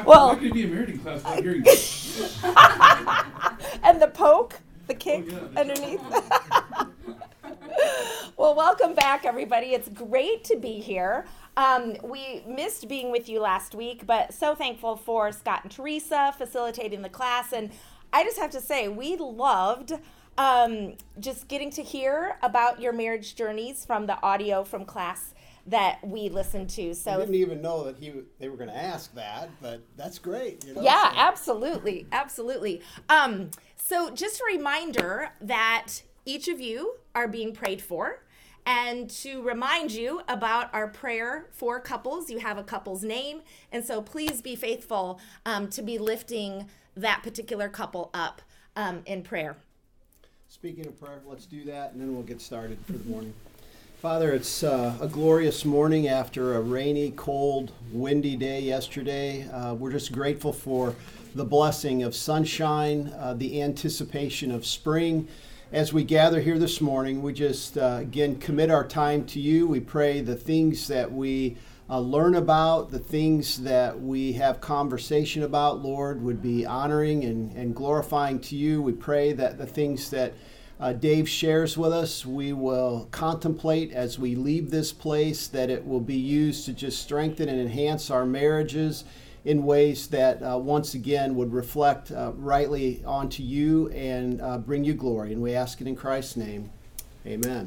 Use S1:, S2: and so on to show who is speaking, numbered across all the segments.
S1: Well,
S2: I'm not going to be married in class without hearing this.
S1: And the poke, the kick
S2: yeah.
S1: underneath. Well, welcome back, everybody. It's great to be here. We missed being with you last week, but so thankful for Scott and Teresa facilitating the class. And I just have to say, we loved just getting to hear about your marriage journeys from the audio from class that we listened to. So
S3: I didn't even know that they were going to ask that, but that's great. You know?
S1: Yeah, absolutely. Absolutely. So just a reminder that each of you are being prayed for. And to remind you about our prayer for couples, you have a couple's name. And so please be faithful to be lifting that particular couple up in prayer.
S3: Speaking of prayer, let's do that, and then we'll get started for the morning. Father, it's a glorious morning after a rainy, cold, windy day yesterday. We're just grateful for the blessing of sunshine, the anticipation of spring. As we gather here this morning, we just, again, commit our time to you. We pray the things that we learn about, the things that we have conversation about, Lord, would be honoring and glorifying to you. We pray that the things that Dave shares with us, we will contemplate as we leave this place, that it will be used to just strengthen and enhance our marriages in ways that once again would reflect rightly onto you and bring you glory. And we ask it in Christ's name. Amen.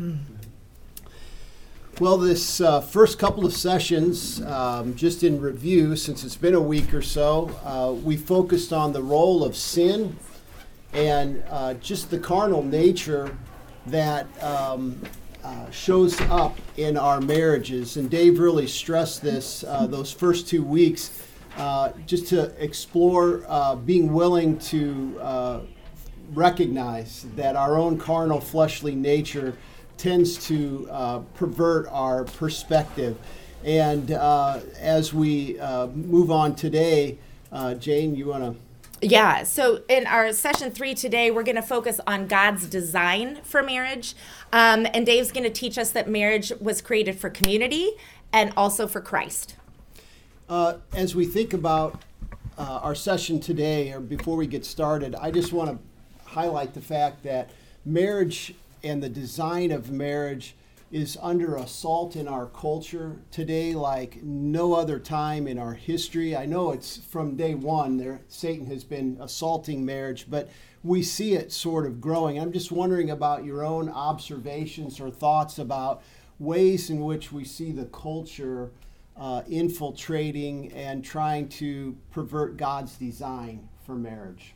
S3: Well, this first couple of sessions, just in review, since it's been a week or so, we focused on the role of sin and just the carnal nature that shows up in our marriages. And Dave really stressed this those first 2 weeks, just to explore being willing to recognize that our own carnal fleshly nature tends to pervert our perspective. And as we move on today, Jane, you want to?
S1: Yeah, so in our session 3 today, we're going to focus on God's design for marriage. And Dave's going to teach us that marriage was created for community and also for Christ.
S3: As we think about our session today, or before we get started, I just want to highlight the fact that marriage and the design of marriage is under assault in our culture today like no other time in our history. I know it's from day one Satan has been assaulting marriage, but we see it sort of growing. I'm just wondering about your own observations or thoughts about ways in which we see the culture infiltrating and trying to pervert God's design for marriage.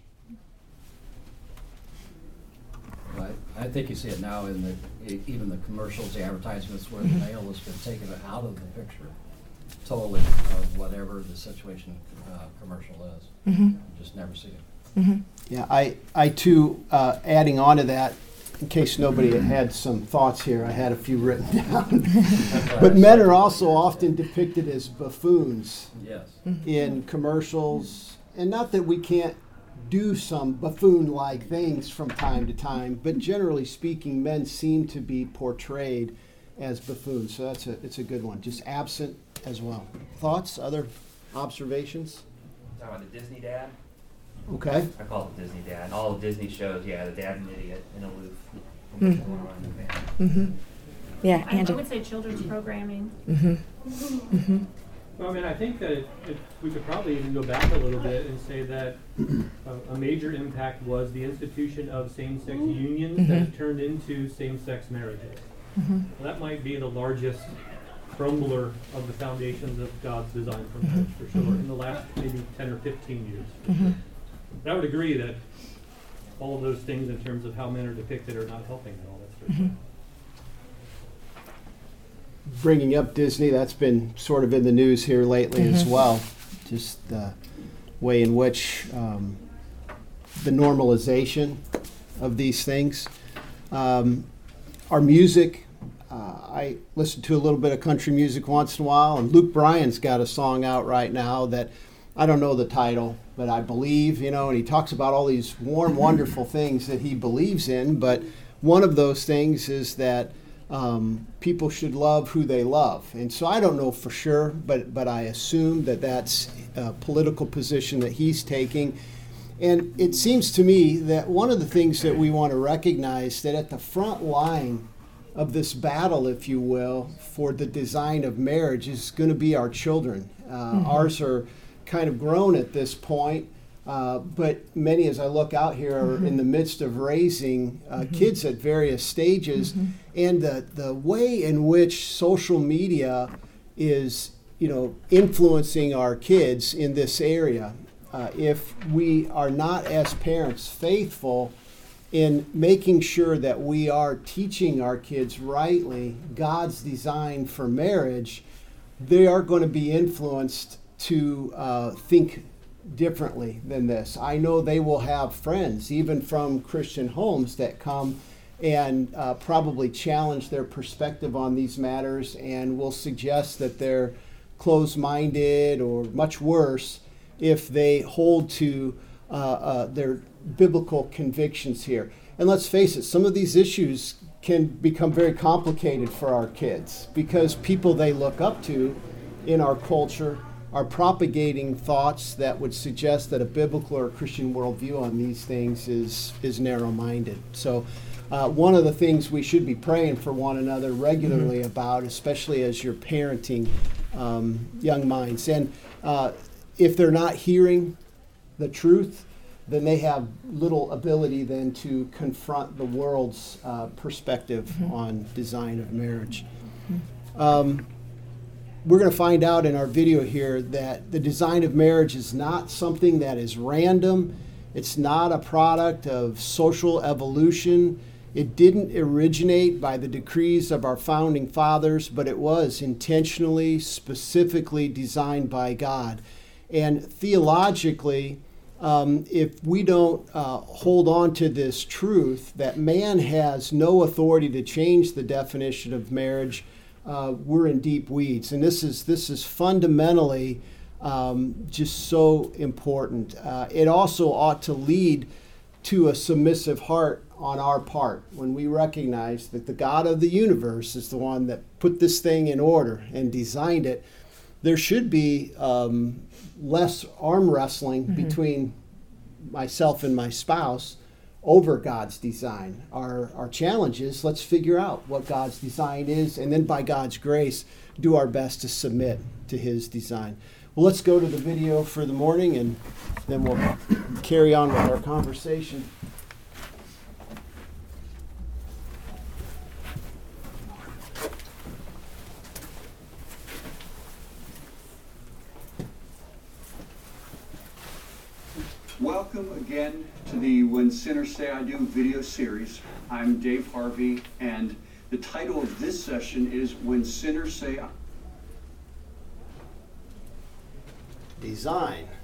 S4: Right. I think you see it now in even the commercials, the advertisements, where the male has been taken out of the picture totally of whatever the situation commercial is. You just never see it.
S1: Mm-hmm.
S3: Yeah, I too, adding on to that, in case nobody had some thoughts here, I had a few written down. But men are also often depicted as buffoons
S4: Yes.
S3: in commercials, and not that we can't do some buffoon-like things from time to time, but generally speaking, men seem to be portrayed as buffoons. So it's a good one. Just absent as well. Thoughts? Other observations?
S5: Talking about the Disney dad.
S3: Okay.
S5: I call it Disney dad. All the Disney shows, the dad's an idiot and aloof. From what's going on in the family.
S1: Mm-hmm. Yeah,
S6: I
S1: Angie.
S6: would say children's programming.
S1: Mm-hmm. Mm-hmm.
S7: Well, I mean, I think that we could probably even go back a little bit and say that a major impact was the institution of same-sex unions that have turned into same-sex marriages. Well, that might be the largest crumbler of the foundations of God's design for marriage, for sure, in the last maybe 10 or 15 years. For sure. But I would agree that all of those things in terms of how men are depicted are not helping at all. That's for sure.
S3: Bringing up Disney, that's been sort of in the news here lately as well. Just the way in which the normalization of these things. Our music, I listen to a little bit of country music once in a while, and Luke Bryan's got a song out right now that I don't know the title, but I believe, and he talks about all these warm, wonderful things that he believes in, but one of those things is that people should love who they love. And so I don't know for sure, but I assume that that's political position that he's taking. And it seems to me that one of the things that we want to recognize that at the front line of this battle, if you will, for the design of marriage is going to be our children. Ours are kind of grown at this point, but many, as I look out here, are in the midst of raising kids at various stages. And the way in which social media is, influencing our kids in this area, if we are not as parents faithful in making sure that we are teaching our kids rightly God's design for marriage, they are going to be influenced to think differently than this. I know they will have friends, even from Christian homes, that come and probably challenge their perspective on these matters and will suggest that they're closed-minded or much worse if they hold to their biblical convictions here. And let's face it, some of these issues can become very complicated for our kids because people they look up to in our culture are propagating thoughts that would suggest that a biblical or Christian worldview on these things is narrow-minded. So one of the things we should be praying for one another regularly about, especially as you're parenting young minds. And if they're not hearing the truth, then they have little ability then to confront the world's perspective on design of marriage. We're going to find out in our video here that the design of marriage is not something that is random. It's not a product of social evolution. It didn't originate by the decrees of our founding fathers, but it was intentionally, specifically designed by God. And theologically, if we don't hold on to this truth that man has no authority to change the definition of marriage, we're in deep weeds. And this is fundamentally just so important. It also ought to lead to a submissive heart on our part when we recognize that the God of the universe is the one that put this thing in order and designed it. There should be less arm wrestling between myself and my spouse over God's design. Our challenge is let's figure out what God's design is, and then by God's grace, do our best to submit to his design. Well, let's go to the video for the morning, and then we'll carry on with our conversation.
S6: Welcome again to the When Sinners Say I Do video series. I'm Dave Harvey, and the title of this session is When Sinners Say I...
S3: Design.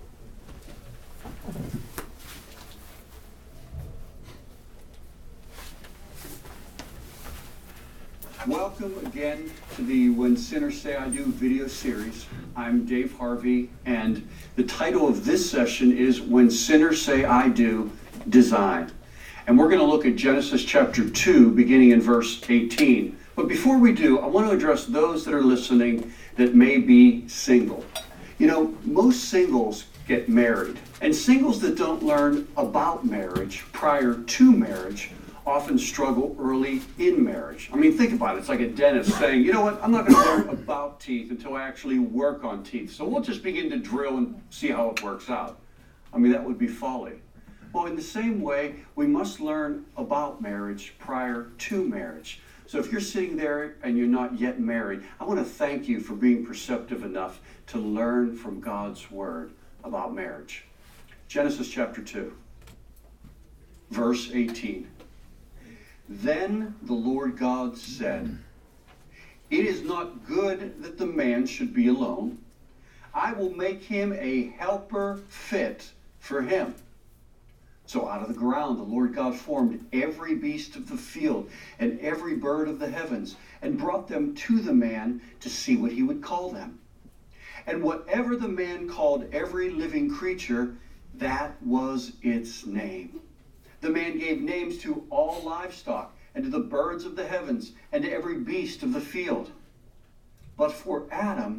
S6: Welcome again to the When Sinners Say I Do video series. I'm Dave Harvey, and the title of this session is When Sinners Say I Do, Design. And we're going to look at Genesis chapter 2, beginning in verse 18. But before we do, I want to address those that are listening that may be single. You know, most singles get married, and singles that don't learn about marriage prior to marriage often struggle early in marriage. I mean, think about it. It's like a dentist saying, you know what, I'm not going to learn about teeth until I actually work on teeth. So we'll just begin to drill and see how it works out. I mean, that would be folly. Well, in the same way, we must learn about marriage prior to marriage. So if you're sitting there and you're not yet married, I want to thank you for being perceptive enough to learn from God's word about marriage. Genesis chapter 2, verse 18. Then the Lord God said, "It is not good that the man should be alone. I will make him a helper fit for him." So out of the ground the Lord God formed every beast of the field and every bird of the heavens, and brought them to the man to see what he would call them. And whatever the man called every living creature, that was its name. The man gave names to all livestock, and to the birds of the heavens, and to every beast of the field. But for Adam,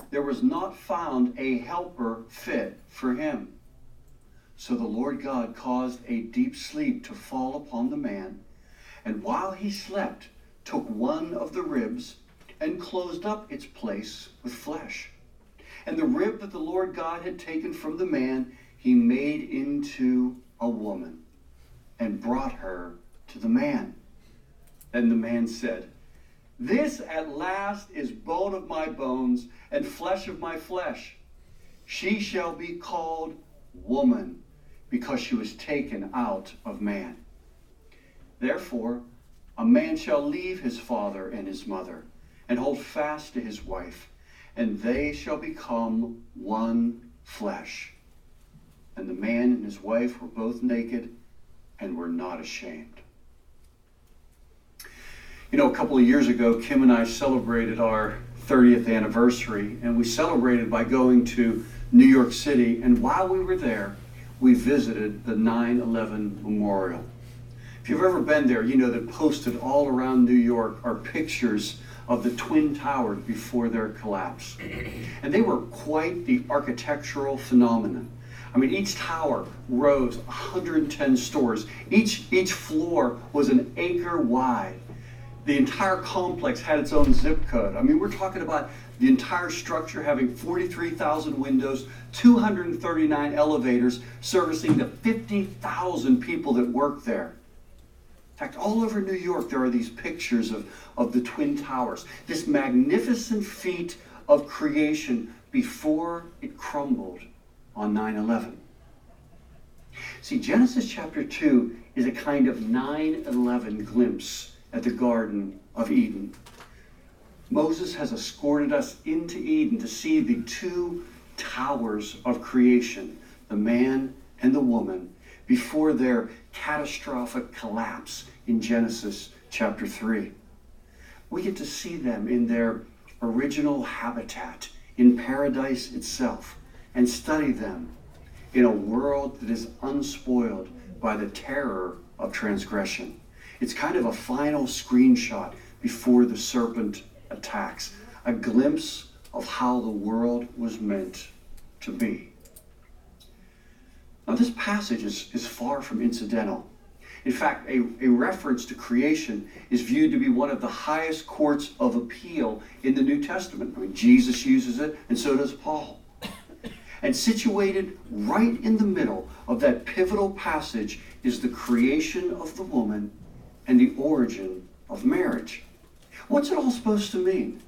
S6: there was not found a helper fit for him. So the Lord God caused a deep sleep to fall upon the man, and while he slept, took one of the ribs and closed up its place with flesh. And the rib that the Lord God had taken from the man, he made into a woman and brought her to the man. Then the man said, "This at last is bone of my bones and flesh of my flesh. She shall be called woman, because she was taken out of man. Therefore, a man shall leave his father and his mother, and hold fast to his wife, and they shall become one flesh. And the man and his wife were both naked and were not ashamed." You know, a couple of years ago, Kim and I celebrated our 30th anniversary, and we celebrated by going to New York City, and while we were there, we visited the 9/11 Memorial. If you've ever been there, you know that posted all around New York are pictures of the Twin Towers before their collapse. And they were quite the architectural phenomenon. I mean, each tower rose 110 stories. Each floor was an acre wide. The entire complex had its own zip code. I mean, we're talking about the entire structure having 43,000 windows, 239 elevators, servicing the 50,000 people that work there. In fact, all over New York, there are these pictures of the Twin Towers, this magnificent feat of creation before it crumbled on 9/11. See, Genesis chapter 2 is a kind of 9/11 glimpse at the Garden of Eden. Moses has escorted us into Eden to see the two towers of creation, the man and the woman, before their catastrophic collapse in Genesis chapter 3. We get to see them in their original habitat, in paradise itself, and study them in a world that is unspoiled by the terror of transgression. It's kind of a final screenshot before the serpent attacks, a glimpse of how the world was meant to be. Now, this passage is far from incidental. In fact, a reference to creation is viewed to be one of the highest courts of appeal in the New Testament. I mean, Jesus uses it, and so does Paul. And situated right in the middle of that pivotal passage is the creation of the woman and the origin of marriage. What's it all supposed to mean?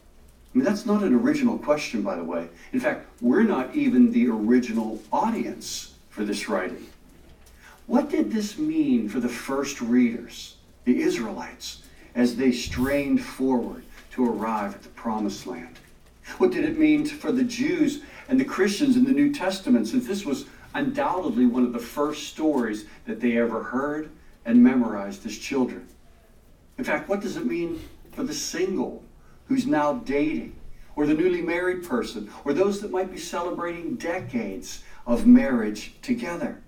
S6: I mean, that's not an original question, by the way. In fact, we're not even the original audience for this writing. What did this mean for the first readers, the Israelites, as they strained forward to arrive at the Promised Land? What did it mean for the Jews and the Christians in the New Testament, since this was undoubtedly one of the first stories that they ever heard and memorized as children? In fact, what does it mean for the single who's now dating, or the newly married person, or those that might be celebrating decades of marriage together?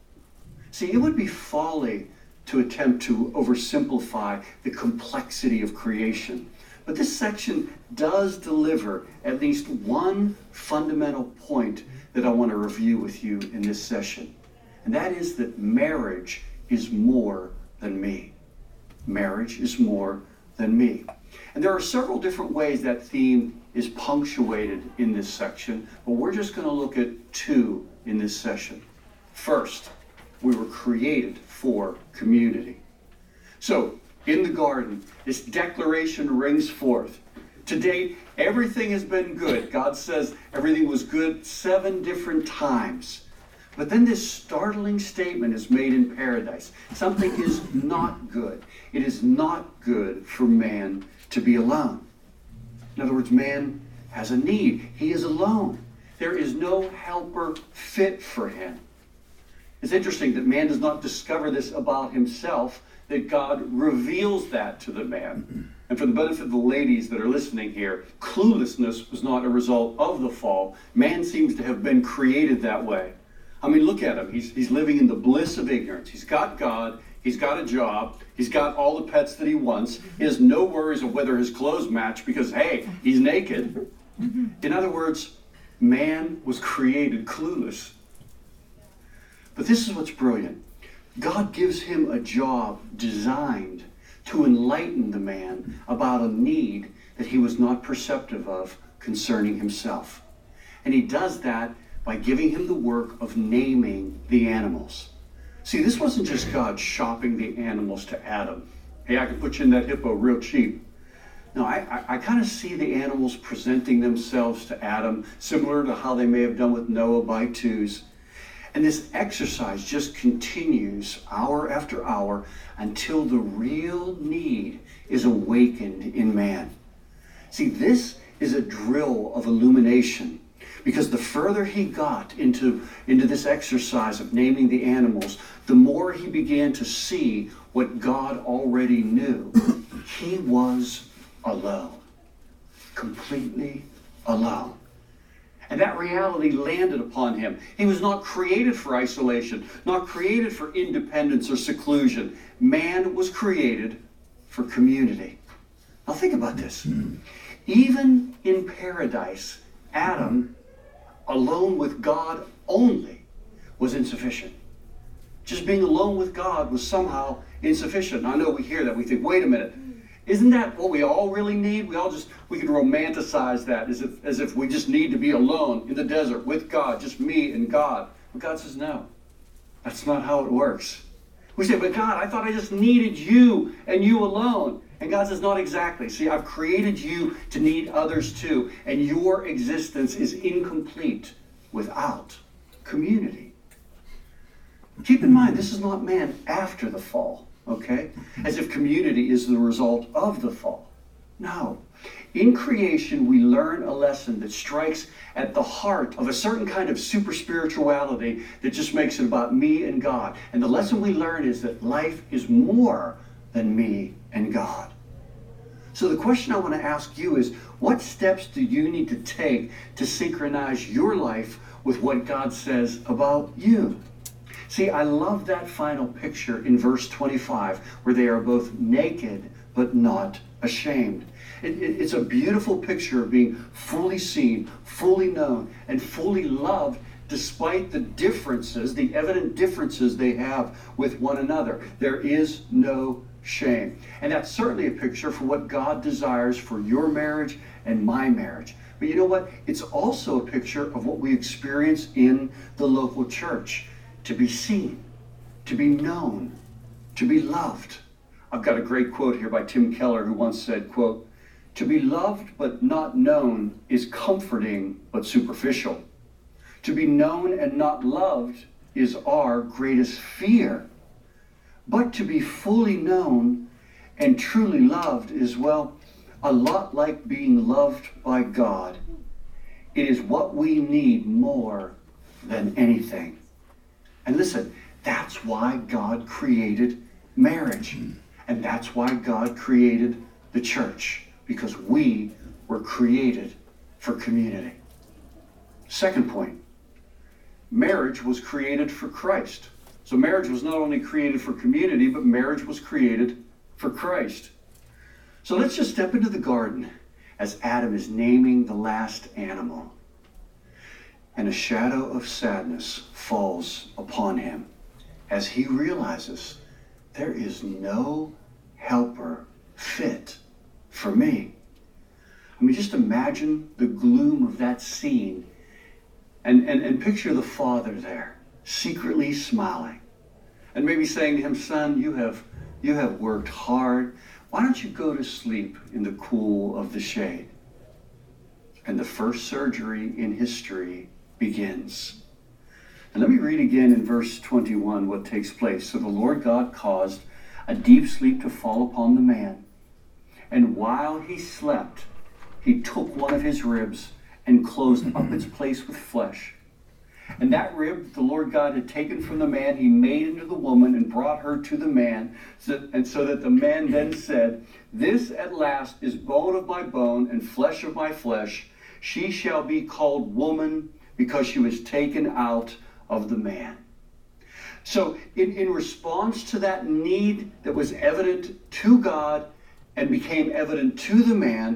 S6: See, it would be folly to attempt to oversimplify the complexity of creation. But this section does deliver at least one fundamental point that I want to review with you in this session. And that is that marriage is more than me. Marriage is more than me. And there are several different ways that theme is punctuated in this section, but we're just going to look at two in this session. First, we were created for community. So, in the garden, this declaration rings forth. To date, everything has been good. God says everything was good 7 different times. But then this startling statement is made in paradise. Something is not good. It is not good for man to be alone. In other words, man has a need. He is alone. There is no helper fit for him. It's interesting that man does not discover this about himself, that God reveals that to the man. And for the benefit of the ladies that are listening here, cluelessness was not a result of the fall. Man seems to have been created that way. I mean, look at him. He's living in the bliss of ignorance. He's got God. He's got a job. He's got all the pets that he wants. He has no worries of whether his clothes match because, hey, he's naked. In other words, man was created clueless. But this is what's brilliant. God gives him a job designed to enlighten the man about a need that he was not perceptive of concerning himself. And he does that by giving him the work of naming the animals. See, this wasn't just God shopping the animals to Adam. Hey, I can put you in that hippo real cheap. No, I kind of see the animals presenting themselves to Adam, similar to how they may have done with Noah by twos. And this exercise just continues hour after hour until the real need is awakened in man. See, this is a drill of illumination, because the further he got into this exercise of naming the animals, the more he began to see what God already knew. He was alone, completely alone. And that reality landed upon him. He was not created for isolation, not created for independence or seclusion. Man was created for community. Now think about this. Even in paradise, Adam, alone with God only, was insufficient. Just being alone with God was somehow insufficient. I know we hear that, we think, wait a minute, isn't that what we all really need? We can romanticize that as if we just need to be alone in the desert with God, just me and God. But God says, no, that's not how it works. We say, but God, I thought I just needed you and you alone. And God says, not exactly. See, I've created you to need others too, and your existence is incomplete without community. Keep in mind, this is not man after the fall, okay? As if community is the result of the fall. No. In creation, we learn a lesson that strikes at the heart of a certain kind of super spirituality that just makes it about me and God. And the lesson we learn is that life is more than me and God. So the question I want to ask you is, what steps do you need to take to synchronize your life with what God says about you? See, I love that final picture in verse 25, where they are both naked but not ashamed. It's a beautiful picture of being fully seen, fully known, and fully loved despite the differences, the evident differences they have with one another. There is no shame. And that's certainly a picture for what God desires for your marriage and my marriage. But you know what? It's also a picture of what we experience in the local church. To be seen, to be known, to be loved. I've got a great quote here by Tim Keller, who once said, quote, "To be loved but not known is comforting but superficial. To be known and not loved is our greatest fear. But to be fully known and truly loved is, well, a lot like being loved by God. It is what we need more than anything." And listen, that's why God created marriage. And that's why God created the church. Because we were created for community. Second point, marriage was created for Christ. So marriage was not only created for community, but marriage was created for Christ. So let's just step into the garden as Adam is naming the last animal. And a shadow of sadness falls upon him as he realizes there is no helper fit for me. I mean, just imagine the gloom of that scene and picture the father there, secretly smiling, and maybe saying to him, "Son, you have worked hard. Why don't you go to sleep in the cool of the shade?" And the first surgery in history begins. And let me read again in verse 21 what takes place. "So the Lord God caused a deep sleep to fall upon the man, and while he slept, he took one of his ribs and closed up its place with flesh. And that rib the Lord God had taken from the man, he made into the woman and brought her to the man. So that the man then said, 'This at last is bone of my bone and flesh of my flesh. She shall be called woman, because she was taken out of the man.'" So in response to that need that was evident to God and became evident to the man,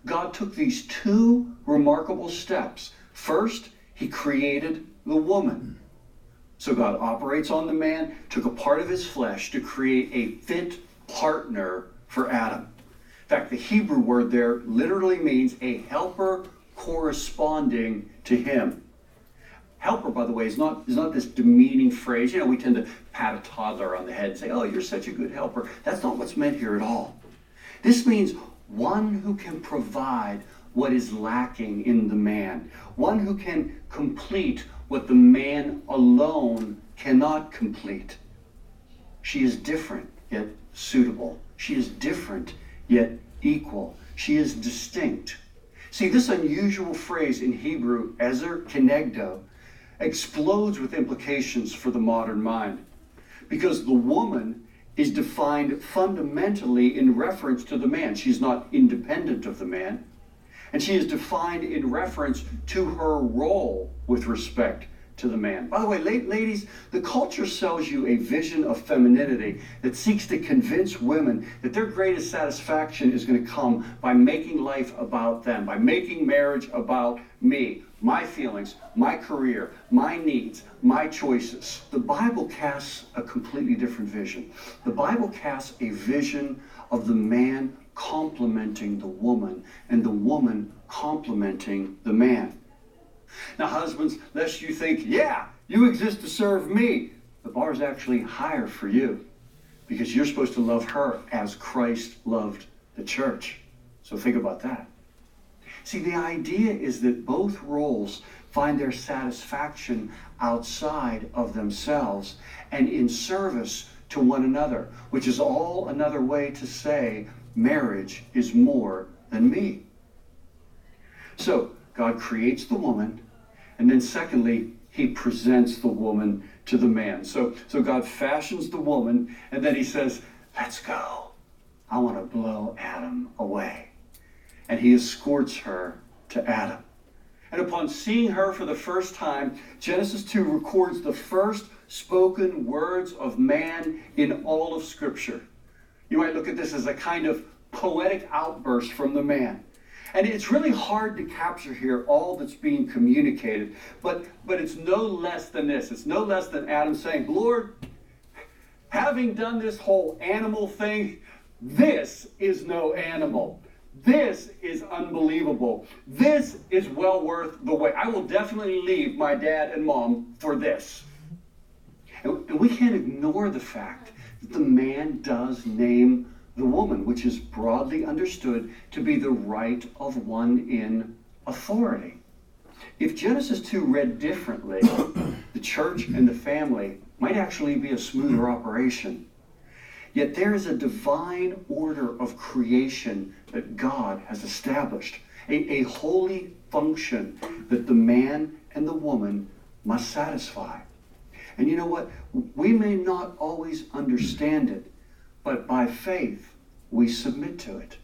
S6: God took these two remarkable steps. First, he created the woman. So God operates on the man, took a part of his flesh to create a fit partner for Adam. In fact, the Hebrew word there literally means a helper corresponding to him. Helper, by the way, is not this demeaning phrase. You know, we tend to pat a toddler on the head and say, oh, you're such a good helper. That's not what's meant here at all. This means one who can provide what is lacking in the man. One who can complete what the man alone cannot complete. She is different, yet suitable. She is different, yet equal. She is distinct. See, this unusual phrase in Hebrew, ezer kenegdo, explodes with implications for the modern mind. Because the woman is defined fundamentally in reference to the man. She's not independent of the man. And she is defined in reference to her role with respect to the man. By the way, ladies, the culture sells you a vision of femininity that seeks to convince women that their greatest satisfaction is going to come by making life about them, by making marriage about me, my feelings, my career, my needs, my choices. The Bible casts a completely different vision. The Bible casts a vision of the man complementing the woman and the woman complementing the man. Now, husbands, lest you think, yeah, you exist to serve me, the bar is actually higher for you because you're supposed to love her as Christ loved the church. So think about that. See, the idea is that both roles find their satisfaction outside of themselves and in service to one another, which is all another way to say marriage is more than me. So God creates the woman, and then secondly, he presents the woman to the man. So God fashions the woman, and then he says, let's go. I want to blow Adam away. And he escorts her to Adam. And upon seeing her for the first time, Genesis 2 records the first spoken words of man in all of Scripture. You might look at this as a kind of poetic outburst from the man. And it's really hard to capture here all that's being communicated, but it's no less than this. It's no less than Adam saying, Lord, having done this whole animal thing, this is no animal. This is unbelievable. This is well worth the wait. I will definitely leave my dad and mom for this. And we can't ignore the fact that the man does name the woman, which is broadly understood to be the right of one in authority. If Genesis 2 read differently, the church and the family might actually be a smoother operation. Yet there is a divine order of creation that God has established, a holy function that the man and the woman must satisfy. And you know what? We may not always understand it, but by faith, we submit to it.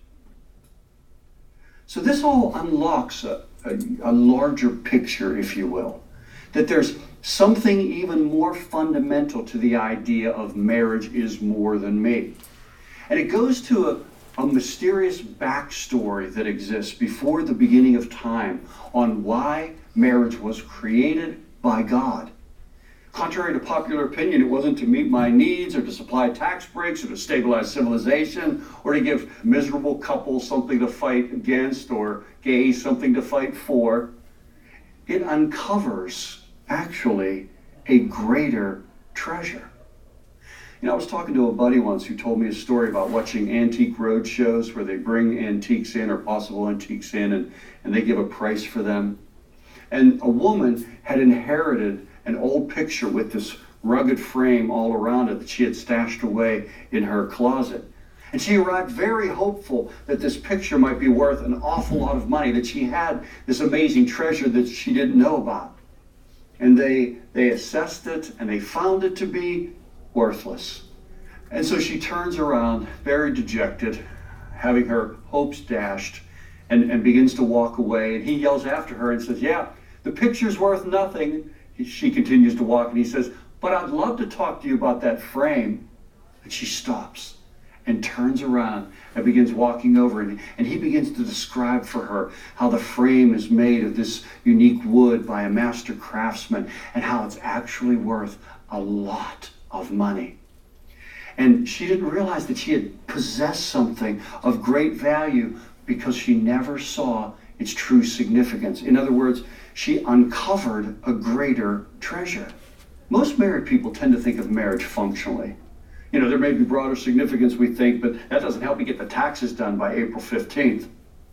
S6: So this all unlocks a larger picture, if you will, that there's something even more fundamental to the idea of marriage is more than me. And it goes to a mysterious backstory that exists before the beginning of time on why marriage was created by God. Contrary to popular opinion, it wasn't to meet my needs or to supply tax breaks or to stabilize civilization or to give miserable couples something to fight against or gays something to fight for. It uncovers, actually, a greater treasure. You know, I was talking to a buddy once who told me a story about watching antique road shows where they bring antiques in or possible antiques in and they give a price for them. And a woman had inherited an old picture with this rugged frame all around it that she had stashed away in her closet. And she arrived very hopeful that this picture might be worth an awful lot of money, that she had this amazing treasure that she didn't know about. And they assessed it and they found it to be worthless. And so she turns around, very dejected, having her hopes dashed, and begins to walk away. And he yells after her and says, yeah, the picture's worth nothing. She continues to walk and he says, but I'd love to talk to you about that frame. And she stops. and turns around and begins walking over, and he begins to describe for her how the frame is made of this unique wood by a master craftsman and how it's actually worth a lot of money. And she didn't realize that she had possessed something of great value because she never saw its true significance. In other words, she uncovered a greater treasure. Most married people tend to think of marriage functionally. You know, there may be broader significance, we think, but that doesn't help me get the taxes done by April 15th.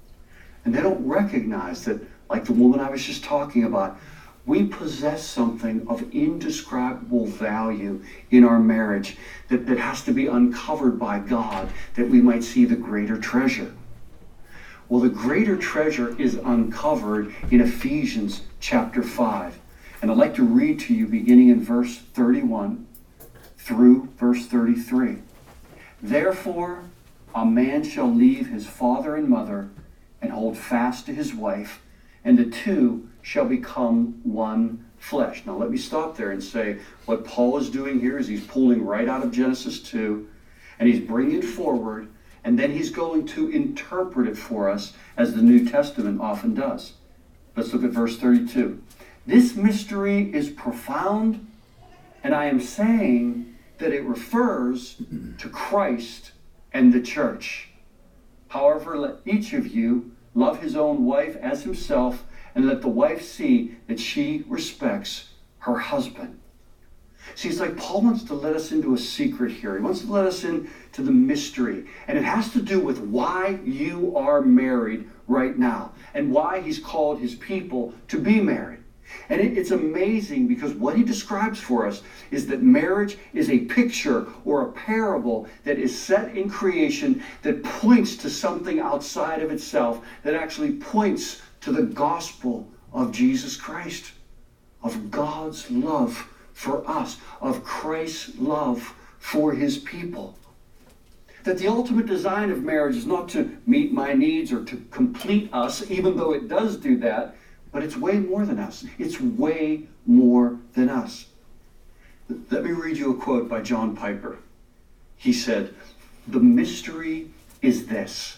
S6: And they don't recognize that, like the woman I was just talking about, we possess something of indescribable value in our marriage that has to be uncovered by God, that we might see the greater treasure. Well, the greater treasure is uncovered in Ephesians chapter 5. And I'd like to read to you beginning in verse 31 through verse 33. Therefore, a man shall leave his father and mother and hold fast to his wife, and the two shall become one flesh. Now let me stop there and say what Paul is doing here is he's pulling right out of Genesis 2, and he's bringing it forward, and then he's going to interpret it for us as the New Testament often does. Let's look at verse 32. This mystery is profound, and I am saying that it refers to Christ and the church. However, let each of you love his own wife as himself, and let the wife see that she respects her husband. See, it's like Paul wants to let us into a secret here. He wants to let us into the mystery. And it has to do with why you are married right now and why he's called his people to be married. And it's amazing because what he describes for us is that marriage is a picture or a parable that is set in creation that points to something outside of itself, that actually points to the gospel of Jesus Christ, of God's love for us, of Christ's love for his people. That the ultimate design of marriage is not to meet my needs or to complete us, even though it does do that, but it's way more than us. It's way more than us. Let me read you a quote by John Piper. He said, "The mystery is this.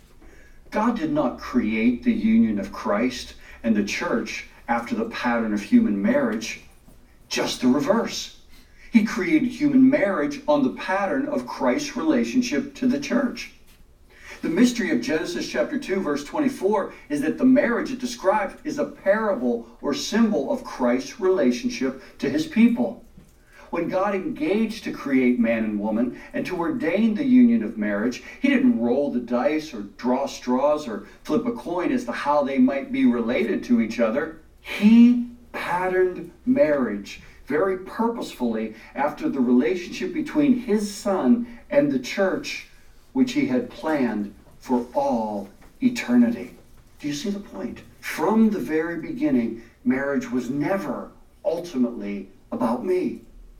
S6: God did not create the union of Christ and the church after the pattern of human marriage, just the reverse. He created human marriage on the pattern of Christ's relationship to the church. The mystery of Genesis chapter 2, verse 24 is that the marriage it describes is a parable or symbol of Christ's relationship to his people. When God engaged to create man and woman and to ordain the union of marriage, he didn't roll the dice or draw straws or flip a coin as to how they might be related to each other. He patterned marriage very purposefully after the relationship between his son and the church, which he had planned for all eternity." Do you see the point? From the very beginning, marriage was never ultimately about me.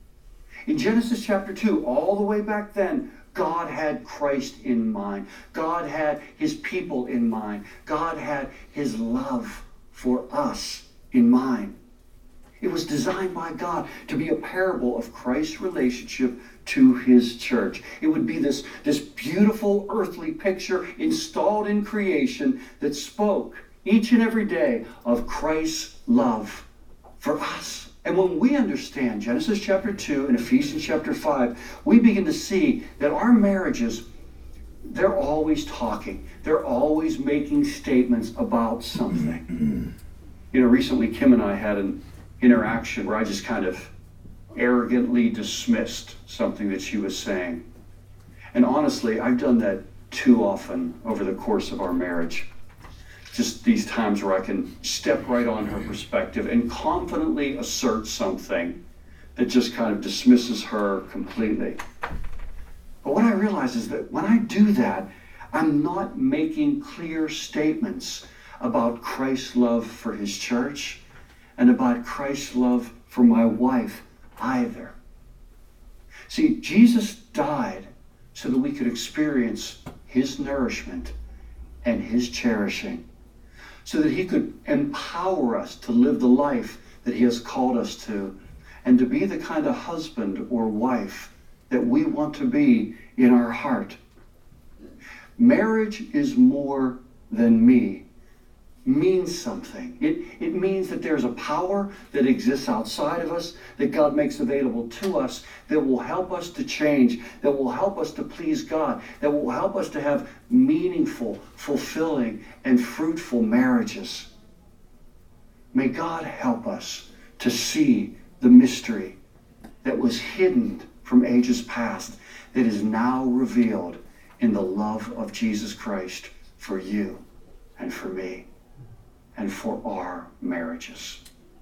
S6: In Genesis chapter 2, all the way back then, God had Christ in mind. God had his people in mind. God had his love for us in mind. It was designed by God to be a parable of Christ's relationship to his church. It would be this beautiful earthly picture installed in creation that spoke each and every day of Christ's love for us. And when we understand Genesis chapter 2 and Ephesians chapter 5, we begin to see that our marriages, they're always talking. They're always making statements about something. You know, recently Kim and I had an interaction where I just kind of arrogantly dismissed something that she was saying. And honestly, I've done that too often over the course of our marriage. Just these times where I can step right on her perspective and confidently assert something that just kind of dismisses her completely. But what I realize is that when I do that, I'm not making clear statements about Christ's love for his church and about Christ's love for my wife either. See, Jesus died so that we could experience his nourishment and his cherishing, so that he could empower us to live the life that he has called us to, and to be the kind of husband or wife that we want to be in our heart. marriage is more than me means something. It means that there's a power that exists outside of us, that God makes available to us, that will help us to change, that will help us to please God, that will help us to have meaningful, fulfilling, and fruitful marriages. May God help us to see the mystery that was hidden from ages past, that is now revealed in the love of Jesus Christ for you and for me and for our marriages.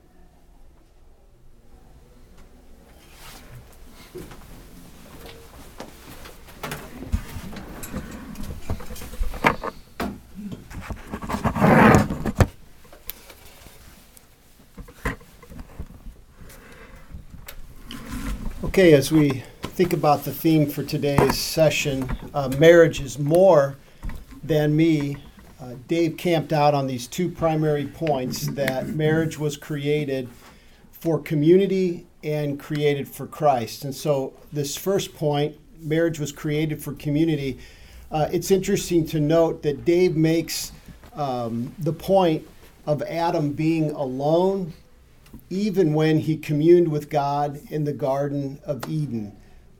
S3: Okay, as we think about the theme for today's session, marriage is more than me. Dave camped out on these two primary points, that marriage was created for community and created for Christ. And so this first point, marriage was created for community, it's interesting to note that Dave makes the point of Adam being alone even when he communed with God in the Garden of Eden.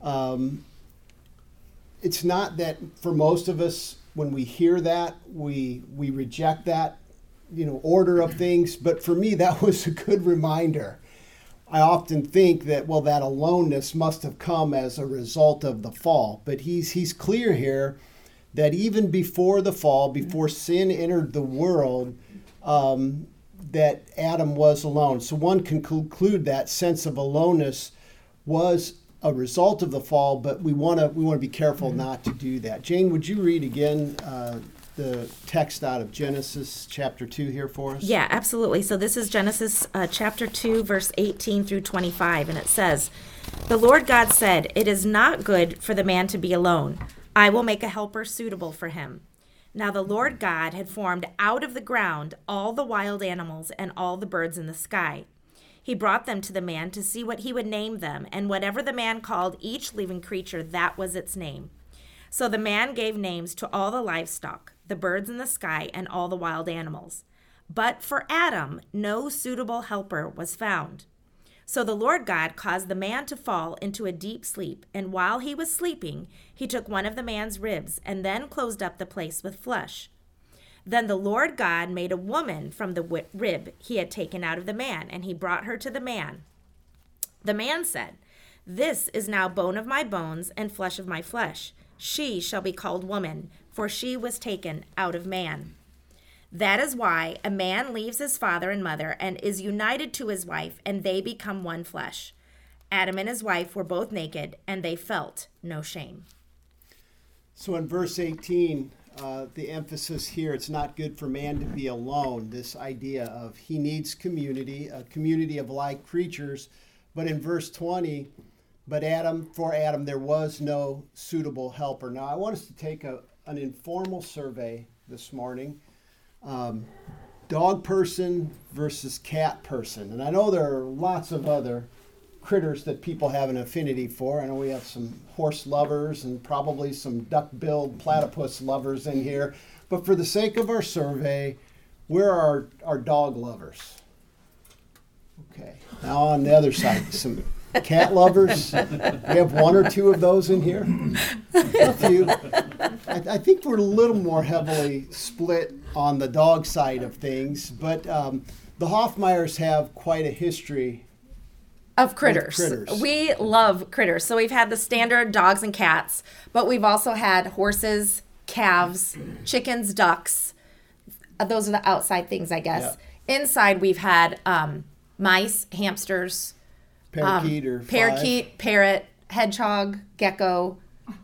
S3: It's not that for most of us, when we hear that, we reject that, order of things. But for me, that was a good reminder. I often think that, that aloneness must have come as a result of the fall. But he's clear here that even before the fall, before sin entered the world, that Adam was alone. So one can conclude that sense of aloneness was a result of the fall, but we want to be careful not to do that. Jane, would you read again the text out of Genesis chapter 2 here for us?
S1: Yeah, absolutely. So this is Genesis chapter 2, verse 18 through 25, and it says, "The Lord God said, 'It is not good for the man to be alone. I will make a helper suitable for him.' Now the Lord God had formed out of the ground all the wild animals and all the birds in the sky. He brought them to the man to see what he would name them, and whatever the man called each living creature, that was its name. So the man gave names to all the livestock, the birds in the sky, and all the wild animals. But for Adam, no suitable helper was found. So the Lord God caused the man to fall into a deep sleep, and while he was sleeping, he took one of the man's ribs and then closed up the place with flesh. Then the Lord God made a woman from the rib he had taken out of the man, and he brought her to the man. The man said, 'This is now bone of my bones and flesh of my flesh. She shall be called woman, for she was taken out of man.' That is why a man leaves his father and mother and is united to his wife, and they become one flesh. Adam and his wife were both naked, and they felt no shame."
S3: So in verse 18, the emphasis here, it's not good for man to be alone, this idea of he needs community, a community of like creatures. But in verse 20, for Adam there was no suitable helper. Now I want us to take an informal survey this morning. Dog person versus cat person. And I know there are lots of other critters that people have an affinity for. I know we have some horse lovers and probably some duck-billed platypus lovers in here. But for the sake of our survey, where are our dog lovers? Okay. Now on the other side, some cat lovers. We have one or two of those in here. A few. I think we're a little more heavily split on the dog side of things, but the Hoffmeyers have quite a history
S1: of critters. We love critters. So we've had the standard dogs and cats, but we've also had horses, calves, chickens, ducks. Those are the outside things, I guess. Yeah. Inside, we've had mice, hamsters, parakeet, parrot, hedgehog, gecko.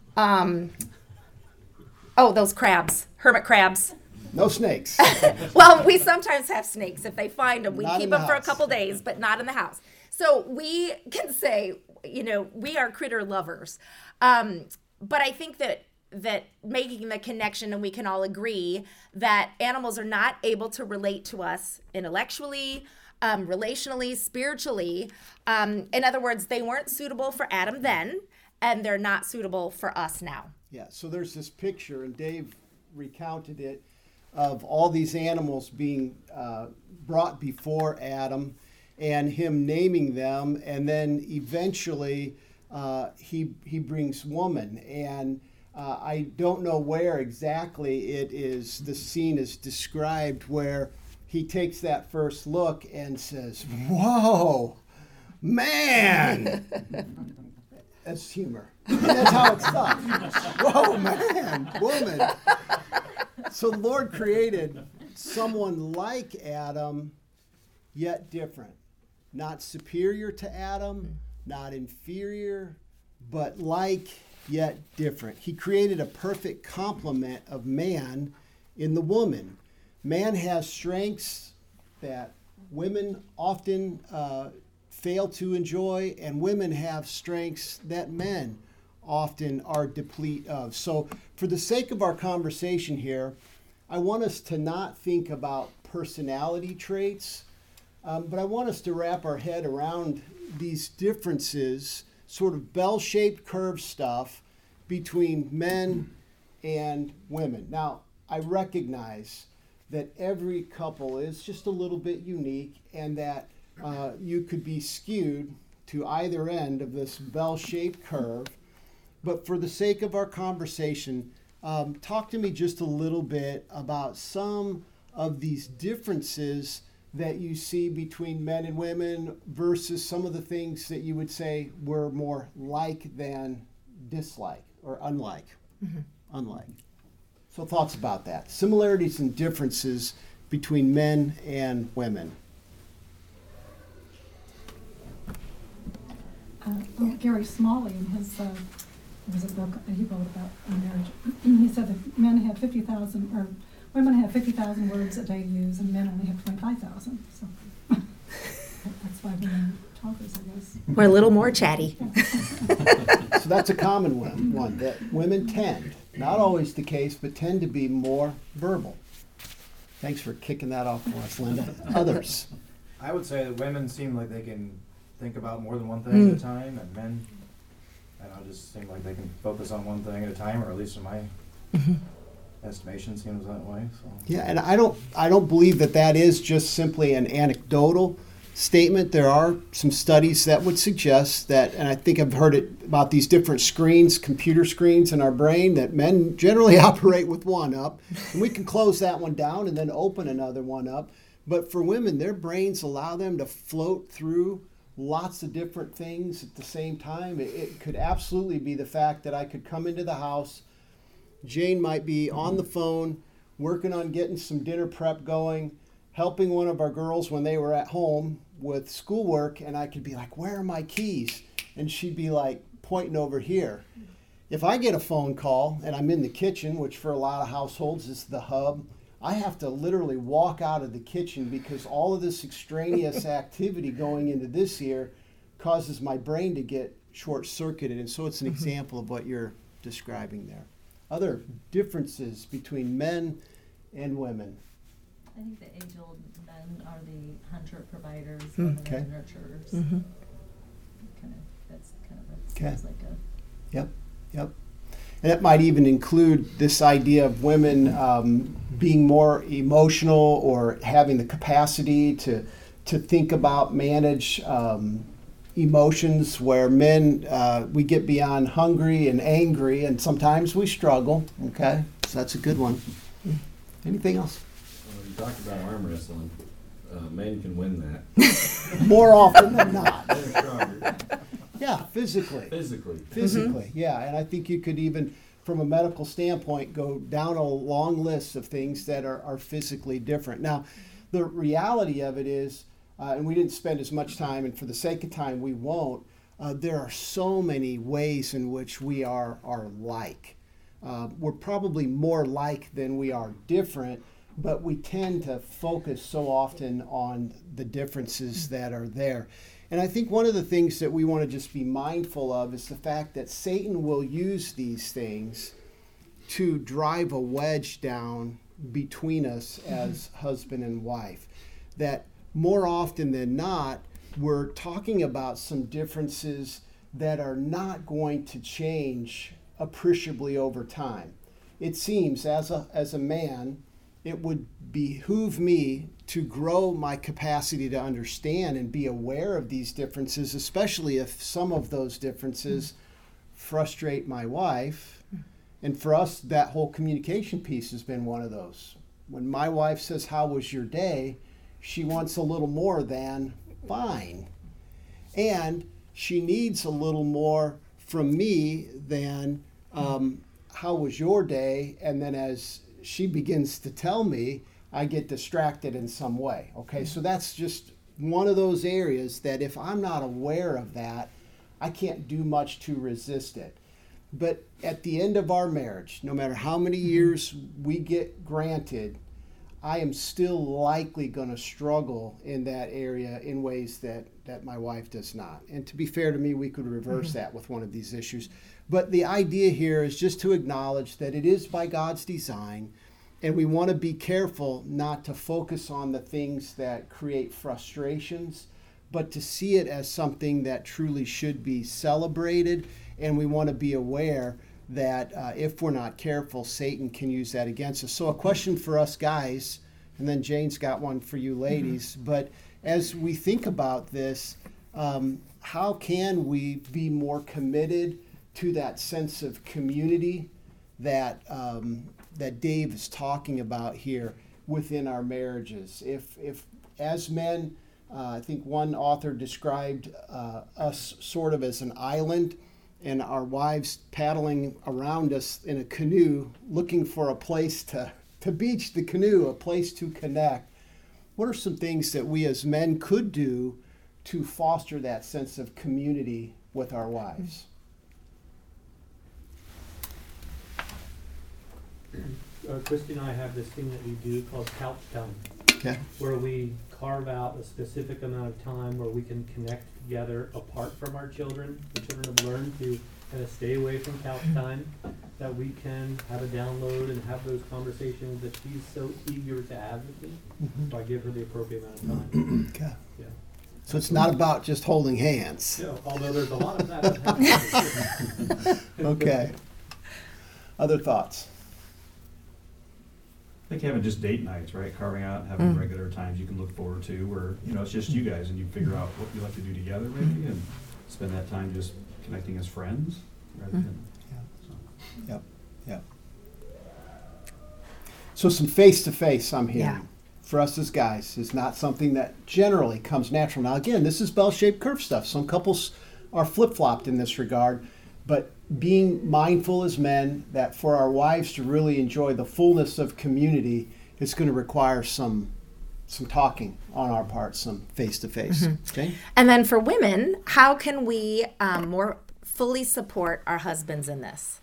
S1: Those crabs, hermit crabs.
S3: No snakes.
S1: Well, we sometimes have snakes. If they find them, we keep them for a
S3: house.
S1: couple days, but not in the house. So we can say, we are critter lovers. But I think that making the connection, and we can all agree that animals are not able to relate to us intellectually, relationally, spiritually. In other words, they weren't suitable for Adam then, and they're not suitable for us now.
S3: Yeah, so there's this picture, and Dave recounted it, of all these animals being brought before Adam and him naming them, and then eventually he brings woman. And I don't know where exactly it is, the scene is described, where he takes that first look and says, "Whoa, man!" That's humor. That's how it's done. Whoa, man, woman. So the Lord created someone like Adam, yet different. Not superior to Adam, not inferior, but like, yet different. He created a perfect complement of man in the woman. Man has strengths that women often fail to enjoy, and women have strengths that men often are deplete of. So for the sake of our conversation here, I want us to not think about personality traits, but I want us to wrap our head around these differences, sort of bell-shaped curve stuff between men and women. Now, I recognize that every couple is just a little bit unique, and that you could be skewed to either end of this bell-shaped curve. But for the sake of our conversation, talk to me just a little bit about some of these differences that you see between men and women versus some of the things that you would say were more like than dislike or unlike. Unlike. So thoughts about that. Similarities and differences between men and women.
S8: Gary Smalley, in his there was a book he wrote about marriage. He said that men have 50,000, or women have 50,000 words a day to use, and men only have 25,000. So that's why women talkers, I guess.
S1: We're a little more chatty.
S3: So that's a common one that women tend, not always the case, but tend to be more verbal. Thanks for kicking that off for us, Linda. Others?
S9: I would say that women seem like they can think about more than one thing at a time, and men, I don't know, just seem like they can focus on one thing at a time, or at least in my estimation seems that way. So. Yeah,
S3: and I don't believe that is just simply an anecdotal statement. There are some studies that would suggest that, and I think I've heard it about these different screens, computer screens in our brain, that men generally operate with one up, and we can close that one down and then open another one up. But for women, their brains allow them to float through lots of different things at the same time. It could absolutely be the fact that I could come into the house, Jane might be on the phone, working on getting some dinner prep going, helping one of our girls when they were at home with schoolwork, and I could be like, "Where are my keys?" And she'd be like pointing over here. If I get a phone call and I'm in the kitchen, which for a lot of households is the hub, I have to literally walk out of the kitchen because all of this extraneous activity going into this here causes my brain to get short-circuited. And so it's an example of what you're describing there. Other differences between men and women.
S10: I think the age-old men are the hunter-providers, women are the nurturers. That's kind of what seems like a...
S3: Yep. And it might even include this idea of women being more emotional or having the capacity to think about, manage emotions, where men, we get beyond hungry and angry, and sometimes we struggle. Okay, so that's a good one. Anything else?
S11: You talked about arm wrestling. Men can win that.
S3: More often than not.
S11: They're stronger.
S3: Yeah, physically, yeah. And I think you could even, from a medical standpoint, go down a long list of things that are physically different. Now, the reality of it is, and we didn't spend as much time, and for the sake of time, we won't, there are so many ways in which we are like. We're probably more like than we are different, but we tend to focus so often on the differences that are there. And I think one of the things that we want to just be mindful of is the fact that Satan will use these things to drive a wedge down between us as husband and wife. That more often than not, we're talking about some differences that are not going to change appreciably over time. it seems as a man, it would behoove me to grow my capacity to understand and be aware of these differences, especially if some of those differences frustrate my wife. And for us, that whole communication piece has been one of those. When my wife says, "How was your day?" she wants a little more than fine. And she needs a little more from me than how was your day? And then as she begins to tell me, I get distracted in some way. Okay, so that's just one of those areas that if I'm not aware of that, I can't do much to resist it. But at the end of our marriage, no matter how many years we get granted, I am still likely going to struggle in that area in ways that my wife does not. And to be fair to me, we could reverse that with one of these issues. But the idea here is just to acknowledge that it is by God's design, and we want to be careful not to focus on the things that create frustrations, but to see it as something that truly should be celebrated. And we want to be aware that if we're not careful, Satan can use that against us. So a question for us guys, and then Jane's got one for you ladies, but as we think about this, how can we be more committed to that sense of community that that Dave is talking about here within our marriages? If as men, I think one author described us sort of as an island, and our wives paddling around us in a canoe, looking for a place to beach the canoe, a place to connect. What are some things that we as men could do to foster that sense of community with our wives?
S7: Christy and I have this thing that we do called couch time,
S3: Okay.
S7: where we carve out a specific amount of time where we can connect together apart from our children. The children have learned to kind of stay away from couch time, that we can have a download and have those conversations that she's so eager to have with me. So I give her the appropriate amount of time.
S3: Okay.
S7: Yeah.
S3: So it's not about just holding hands.
S7: Yeah, although there's a lot of that.
S3: Okay. Other thoughts?
S12: I think having just date nights, right? Carving out, having regular times you can look forward to where, it's just you guys and you figure out what you like to do together maybe and spend that time just connecting as friends rather than.
S3: Yep. So some face-to-face I'm hearing for us as guys is not something that generally comes natural. Now again, this is bell-shaped curve stuff. Some couples are flip-flopped in this regard, but being mindful as men that for our wives to really enjoy the fullness of community, it's going to require some talking on our part, some face-to-face. Okay?
S1: And then for women, how can we more fully support our husbands in this?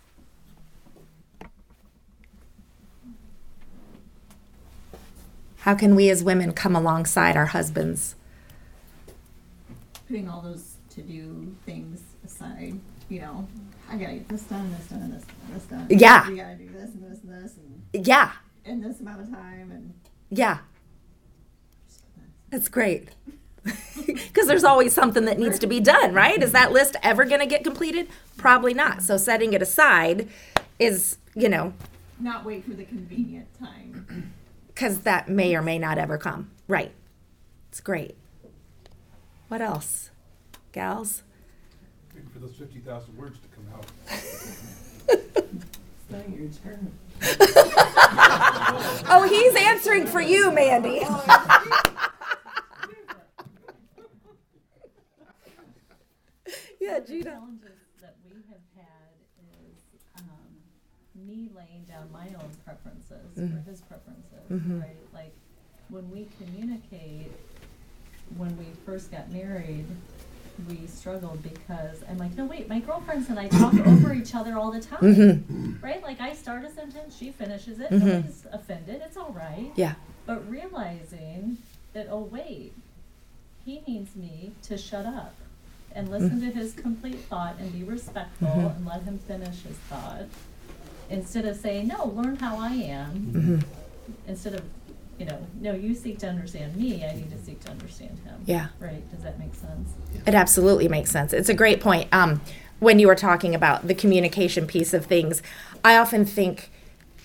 S1: How can we as women come alongside our husbands?
S10: Putting all those to-do things aside, I gotta get this done, this done, and this done, this done.
S1: Yeah.
S10: We gotta do this and this and this and
S1: Yeah.
S10: in this amount of time and
S1: Yeah. That's great. Because there's always something that needs to be done, right? Is that list ever going to get completed? Probably not. So setting it aside is,
S10: not wait for the convenient time.
S1: because that may or may not ever come. Right. It's great. What else? Gals?
S2: Waiting for those 50,000 words to come out.
S10: It's not your turn.
S1: Oh, he's answering for you, Mandy. Yeah,
S10: The
S1: Gina.
S10: challenges that we have had is me laying down my own preferences for his preferences, right? Like when we communicate, when we first got married, we struggled because I'm like, no, wait, my girlfriends and I talk over each other all the time, right? Like I start a sentence, she finishes it, nobody's offended, it's all right.
S1: Yeah.
S10: But realizing that, oh, wait, he needs me to shut up and listen to his complete thought and be respectful and let him finish his thought instead of saying, no, learn how I am. Instead of, no, you seek to understand me, I need to seek to understand him.
S1: Yeah.
S10: Right, does that make sense?
S1: It absolutely makes sense. It's a great point. When you were talking about the communication piece of things, I often think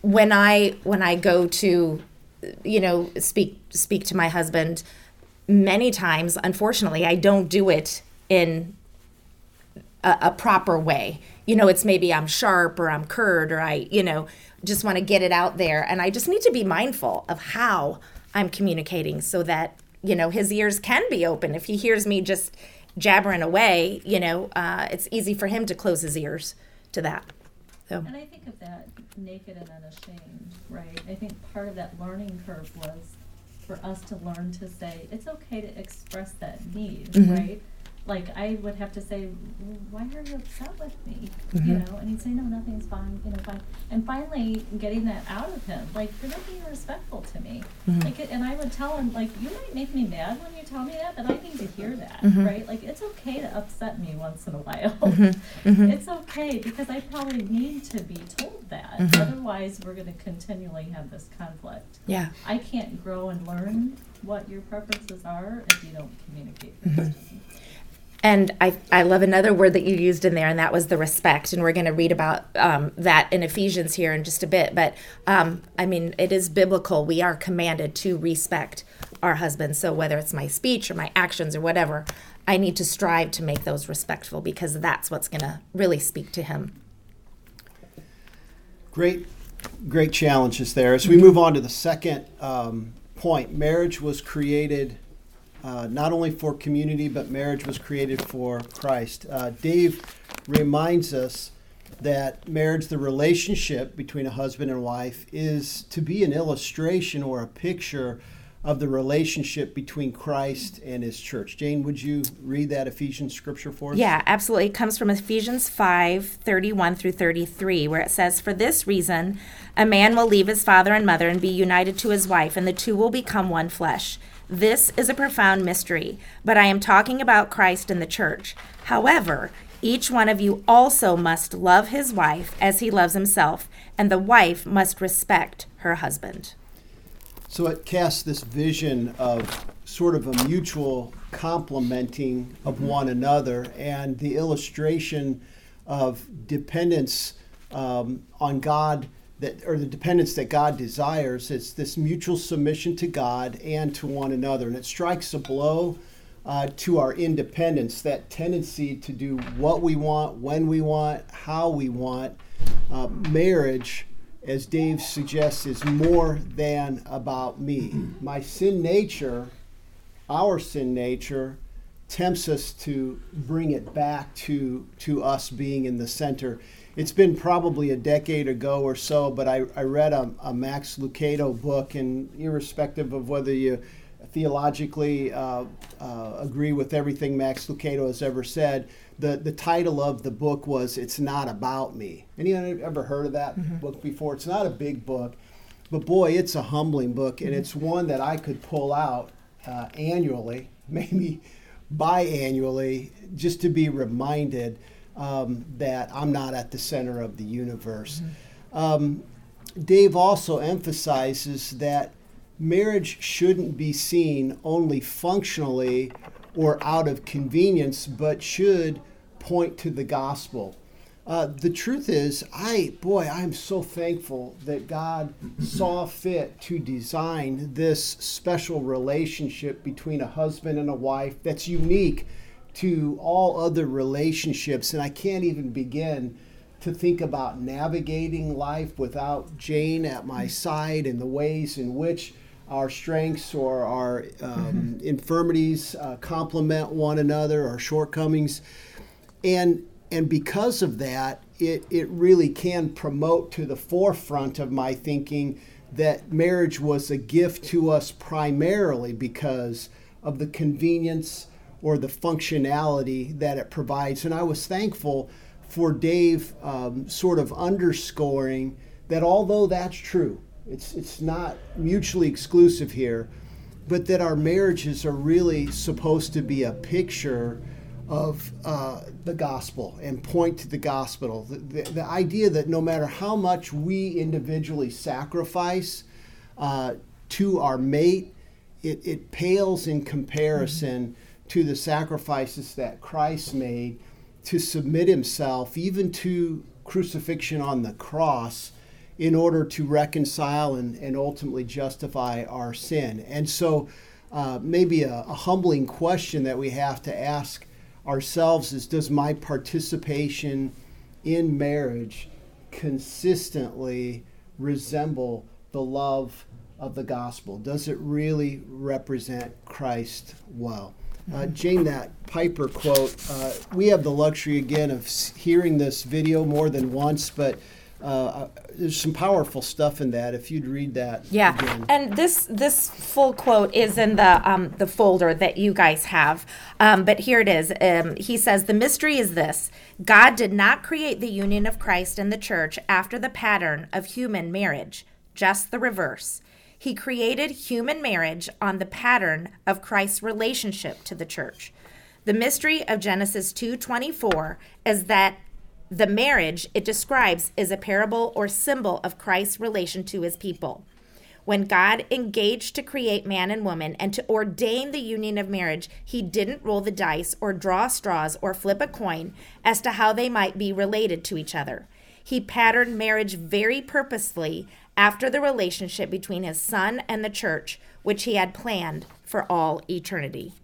S1: when I go to, speak to my husband, many times, unfortunately, I don't do it in a proper way. It's maybe I'm sharp or I'm curt or I, just want to get it out there. And I just need to be mindful of how I'm communicating so that, his ears can be open. If he hears me just jabbering away, it's easy for him to close his ears to that. So.
S10: And I think of that naked and unashamed, right? I think part of that learning curve was for us to learn to say, it's okay to express that need,
S1: Mm-hmm.
S10: right? Like, I would have to say, well, why are you upset with me?
S1: Mm-hmm.
S10: And he'd say, no, nothing's fine, fine. And finally, getting that out of him, like, you're not being respectful to me.
S1: Mm-hmm.
S10: And I would tell him, like, you might make me mad when you tell me that, but I need to hear that,
S1: Mm-hmm.
S10: right? Like, it's okay to upset me once in a while.
S1: Mm-hmm. Mm-hmm.
S10: It's okay, because I probably need to be told that.
S1: Mhm.
S10: Otherwise, we're going to continually have this conflict.
S1: Yeah.
S10: I can't grow and learn what your preferences are if you don't communicate
S1: Mhm.
S10: things to me.
S1: And I love another word that you used in there, and that was the respect. And we're going to read about that in Ephesians here in just a bit. But, it is biblical. We are commanded to respect our husbands. So whether it's my speech or my actions or whatever, I need to strive to make those respectful because that's what's going to really speak to him.
S3: Great challenges there. As we move on to the second point, marriage was created not only for community, but marriage was created for Christ. Dave reminds us that marriage, the relationship between a husband and wife, is to be an illustration or a picture of the relationship between Christ and his church. Jane, would you read that Ephesians scripture for us?
S1: Yeah, absolutely. It comes from Ephesians 5:31 through 33, where it says, "For this reason, a man will leave his father and mother and be united to his wife, and the two will become one flesh. This is a profound mystery, but I am talking about Christ and the church. However, each one of you also must love his wife as he loves himself, and the wife must respect her husband."
S3: So it casts this vision of sort of a mutual complementing of one another and the illustration of dependence on God, or the dependence that God desires. It's this mutual submission to God and to one another. And it strikes a blow to our independence, that tendency to do what we want, when we want, how we want. Marriage, as Dave suggests, is more than about me. My sin nature, our sin nature, tempts us to bring it back to us being in the center. It's been probably a decade ago or so, but I read a Max Lucado book, and irrespective of whether you theologically agree with everything Max Lucado has ever said, the title of the book was "It's Not About Me." Anyone ever heard of that book before? It's not a big book, but boy, it's a humbling book, and it's one that I could pull out annually, maybe biannually, just to be reminded that I'm not at the center of the universe. Dave also emphasizes that marriage shouldn't be seen only functionally or out of convenience, but should point to the gospel. The truth is, I'm so thankful that God saw fit to design this special relationship between a husband and a wife that's unique to all other relationships. And I can't even begin to think about navigating life without Jane at my side and the ways in which our strengths or our infirmities complement one another, our shortcomings. And because of that, it really can promote to the forefront of my thinking that marriage was a gift to us primarily because of the convenience or the functionality that it provides. And I was thankful for Dave sort of underscoring that although that's true, it's not mutually exclusive here, but that our marriages are really supposed to be a picture of the gospel and point to the gospel. The idea that no matter how much we individually sacrifice to our mate, it pales in comparison to the sacrifices that Christ made to submit himself, even to crucifixion on the cross, in order to reconcile and ultimately justify our sin. And so maybe a humbling question that we have to ask ourselves is, does my participation in marriage consistently resemble the love of the gospel? Does it really represent Christ well? Jane, that Piper quote, we have the luxury again of hearing this video more than once, but there's some powerful stuff in that. If you'd read that again.
S1: And this full quote is in the folder that you guys have. But here it is. He says, "The mystery is this: God did not create the union of Christ and the church after the pattern of human marriage, just the reverse. He created human marriage on the pattern of Christ's relationship to the church. The mystery of Genesis 2:24 is that the marriage it describes is a parable or symbol of Christ's relation to his people. When God engaged to create man and woman and to ordain the union of marriage, he didn't roll the dice or draw straws or flip a coin as to how they might be related to each other. He patterned marriage very purposefully after the relationship between his son and the church, which he had planned for all eternity."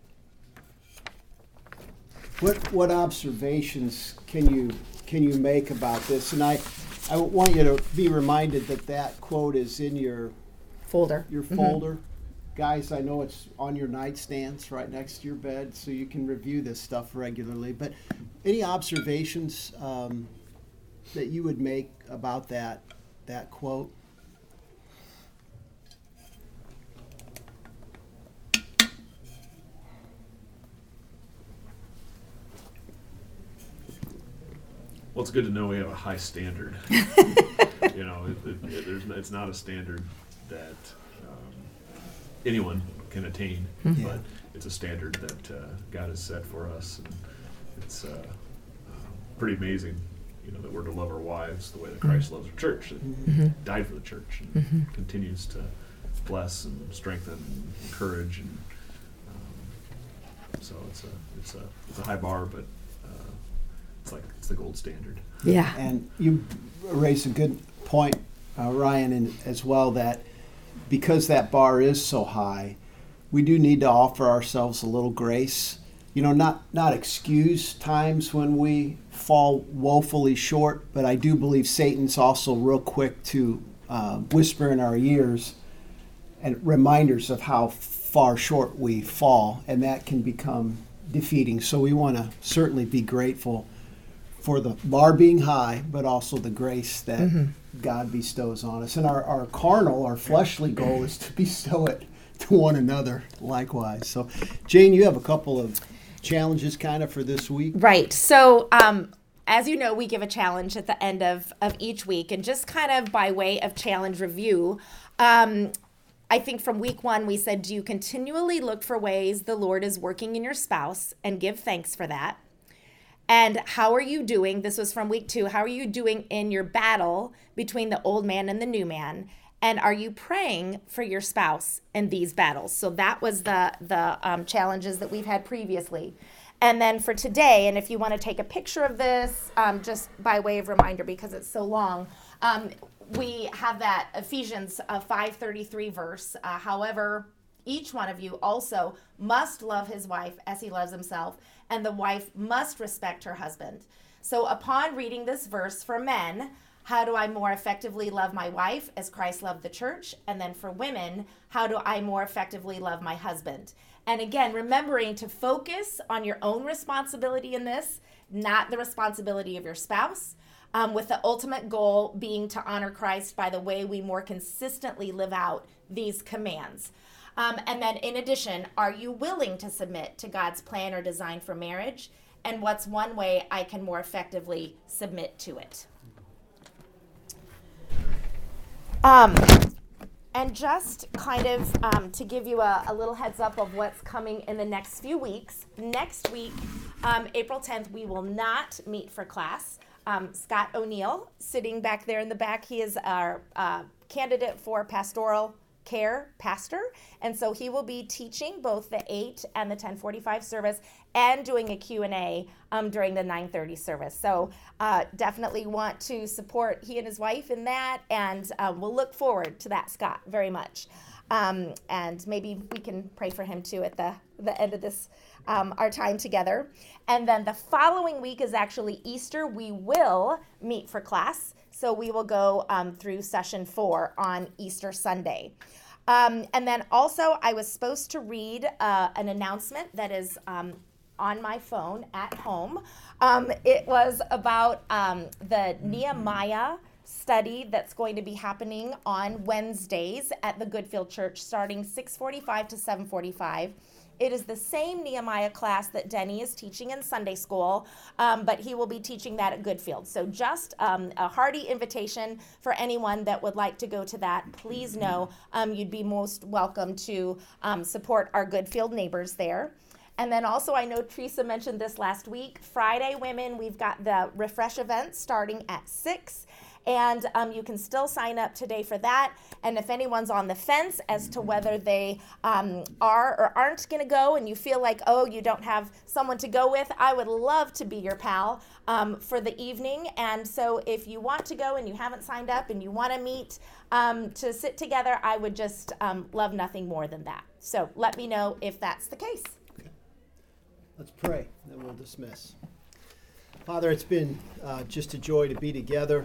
S3: What observations can you make about this? And I want you to be reminded that quote is in your
S1: folder.
S3: Guys, I know it's on your nightstands right next to your bed, so you can review this stuff regularly. But any observations that you would make about that quote?
S13: Well, it's good to know we have a high standard. You know, it's not a standard that anyone can attain, but it's a standard that God has set for us, and it's pretty amazing, you know, that we're to love our wives the way that Christ loves the church, that died for the church, and continues to bless and strengthen and encourage, and so it's a high bar, but it's the gold standard.
S1: Yeah.
S3: And you raised a good point, Ryan, as well, that because that bar is so high, we do need to offer ourselves a little grace. You know, not excuse times when we fall woefully short, but I do believe Satan's also real quick to whisper in our ears and reminders of how far short we fall, and that can become defeating. So we want to certainly be grateful for the bar being high, but also the grace that God bestows on us. And our carnal, our fleshly goal is to bestow it to one another likewise. So, Jane, you have a couple of challenges kind of for this week.
S1: Right. So, as you know, we give a challenge at the end of each week. And just kind of by way of challenge review, I think from week 1, we said, do you continually look for ways the Lord is working in your spouse and give thanks for that? And how are you doing? This was from week 2. How are you doing in your battle between the old man and the new man? And are you praying for your spouse in these battles? So that was the challenges that we've had previously. And then for today, and if you want to take a picture of this, just by way of reminder, because it's so long, we have that Ephesians 5:33 verse. However, each one of you also must love his wife as he loves himself, and the wife must respect her husband. So upon reading this verse for men, how do I more effectively love my wife as Christ loved the church? And then for women, how do I more effectively love my husband? And again, remembering to focus on your own responsibility in this, not the responsibility of your spouse, with the ultimate goal being to honor Christ by the way we more consistently live out these commands. And then in addition, are you willing to submit to God's plan or design for marriage? And what's one way I can more effectively submit to it? And just kind of to give you a little heads up of what's coming in the next few weeks. Next week, April 10th, we will not meet for class. Scott O'Neill, sitting back there in the back, he is our candidate for pastoral care pastor, and so he will be teaching both the 8 and the 10:45 service and doing a Q&A during the 9:30 service. So definitely want to support he and his wife in that, and we'll look forward to that, Scott, very much. And maybe we can pray for him too at the end of this, our time together. And then the following week is actually Easter. We will meet for class. So we will go through session 4 on Easter Sunday. And then also I was supposed to read an announcement that is on my phone at home. It was about the Nehemiah study that's going to be happening on Wednesdays at the Goodfield Church starting 6:45 to 7:45. It is the same Nehemiah class that Denny is teaching in Sunday school, but he will be teaching that at Goodfield. So just a hearty invitation for anyone that would like to go to that. Please know you'd be most welcome to support our Goodfield neighbors there. And then also, I know Teresa mentioned this last week, Friday Women, we've got the Refresh event starting at 6. And you can still sign up today for that. And if anyone's on the fence as to whether they are or aren't going to go, and you feel like, oh, you don't have someone to go with, I would love to be your pal for the evening. And so if you want to go and you haven't signed up and you want to meet to sit together, I would just love nothing more than that. So let me know if that's the case.
S3: Okay. Let's pray, then we'll dismiss. Father, it's been just a joy to be together.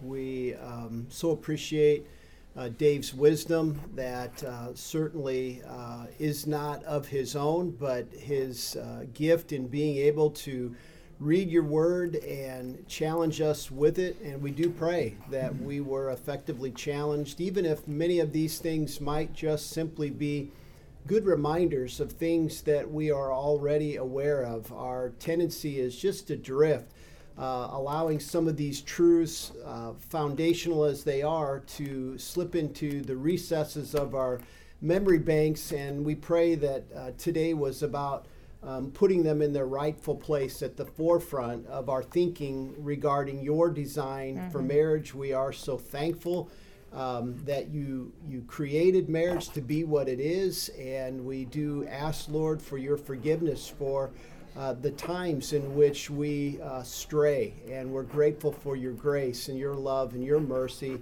S3: We so appreciate Dave's wisdom that certainly is not of his own, but his gift in being able to read your word and challenge us with it. And we do pray that we were effectively challenged, even if many of these things might just simply be good reminders of things that we are already aware of. Our tendency is just to drift. Allowing some of these truths, foundational as they are, to slip into the recesses of our memory banks. And we pray that today was about putting them in their rightful place at the forefront of our thinking regarding your design for marriage. We are so thankful that you created marriage to be what it is. And we do ask, Lord, for your forgiveness for the times in which we stray, and we're grateful for your grace and your love and your mercy,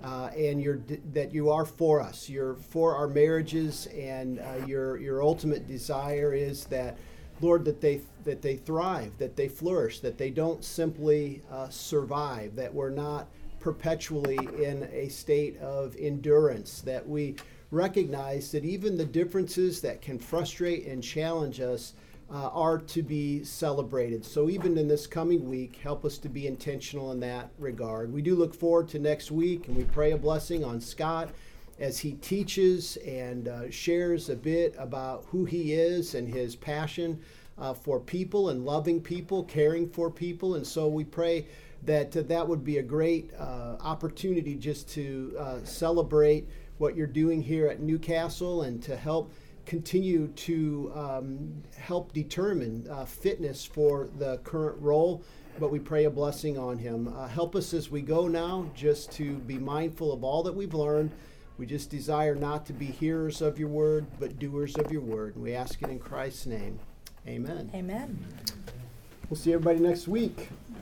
S3: and that you are for us. You're for our marriages, and your ultimate desire is that, Lord, that they thrive, that they flourish, that they don't simply survive, that we're not perpetually in a state of endurance, that we recognize that even the differences that can frustrate and challenge us are to be celebrated. So even in this coming week, help us to be intentional in that regard. We do look forward to next week, and we pray a blessing on Scott as he teaches and shares a bit about who he is and his passion for people and loving people, caring for people. And so we pray that that would be a great opportunity just to celebrate what you're doing here at Newcastle, and to help continue to help determine fitness for the current role. But we pray a blessing on him. Help us as we go now just to be mindful of all that we've learned. We just desire not to be hearers of your word, but doers of your word. And we ask it in Christ's name. Amen.
S1: Amen.
S3: We'll see everybody next week.